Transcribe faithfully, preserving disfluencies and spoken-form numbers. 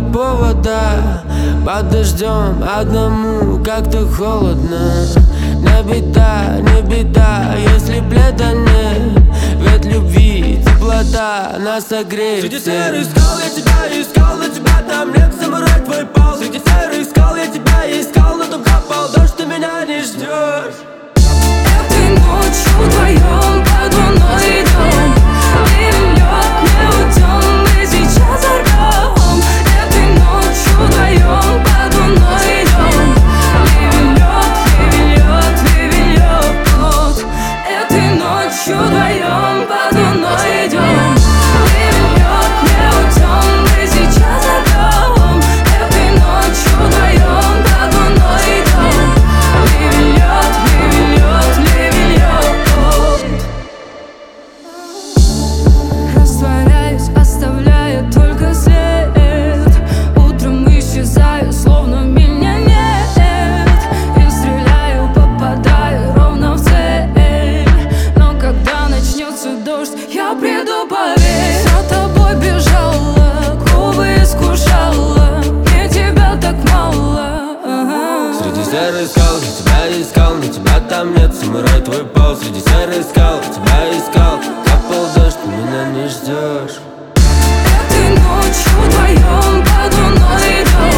повода. Под дождем одному как-то холодно. Не беда, не беда, если пледа нет. Ведь любви теплота нас согреет. Среди серых скал я тебя искал, на тебя там нет, самурай твой пал. Среди серых скал я тебя искал, но там капал дождь, ты меня не ждешь. Этой ночью вдвоем под луной идем, ливень лед не уйдем, мы сейчас взорвем. Этой ночью вдвоем под луной идем, ливень лед, ливень лед, ливень лед. Этой ночью вдвоем под луной идем, ливень лед не уйдем, мы сейчас взорвем. Этой ночью вдвоем под луной идем, ливень лед, ливень лед, ливень лед. Растворяюсь, оставляя только след. Утром исчезаю, словно меня нет. Я стреляю, попадаю ровно в цель. Но когда начнется дождь, я приду, поверь. За тобой бежала, губы искушала, мне тебя так мало. Ага. Среди серых скал я тебя искал, но тебя там нет, самурай твой пал. Среди серых скал я тебя искал, капал дождь, ты меня не ждешь. Этой ночью вдвоем под луной идем,